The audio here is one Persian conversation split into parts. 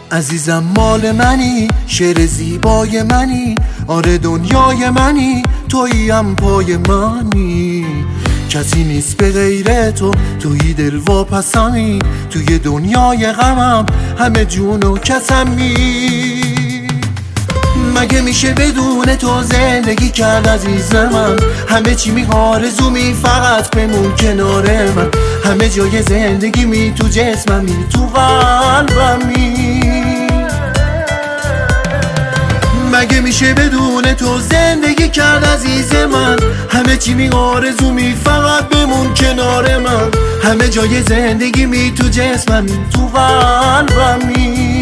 عزیزم مال منی، شعر زیبای منی، آره دنیای منی، توییم پای منی. کسی نیست به غیر تو، توی دل واپسمی، توی دنیای غمم همه جون و کسمی. مگه میشه بدون تو زندگی کرد عزیز من؟ همه چی آرزومی فقط بمون کنار من. همه جای زندگیمی تو جسممی، تو قلبمی. مگه میشه بدون تو زندگی کرد عزیز من؟ همه چی آرزومی فقط بمون کنار من. همه جای زندگیمی تو جسممی، تو قلبمی.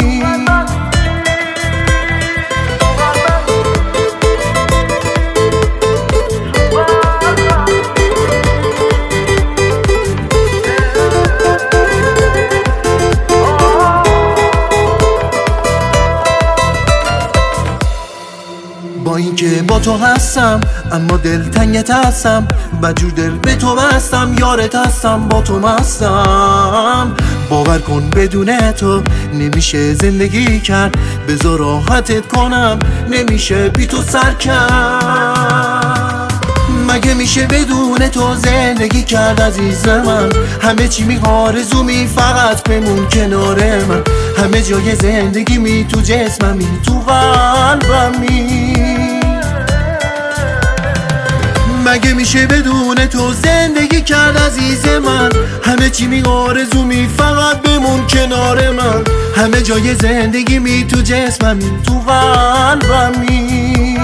با اینکه با تو هستم اما دلتنگت هستم، بدجور دل به تو بستم، یارت هستم با تو مستم. باور کن بدون تو نمیشه زندگی کرد، بذار راحتت کنم نمیشه بی تو سر کرد. مگه میشه بدون تو زندگی کرد عزیز من؟ همه چی آرزومی فقط بمون کنار من. همه جای زندگیمی تو جسممی، تو قلبمی. مگه میشه بدون تو زندگی کرد عزیز من؟ همه چی آرزومی فقط بمون کنار من. همه جای زندگیمی تو جسممی، تو قلبمی.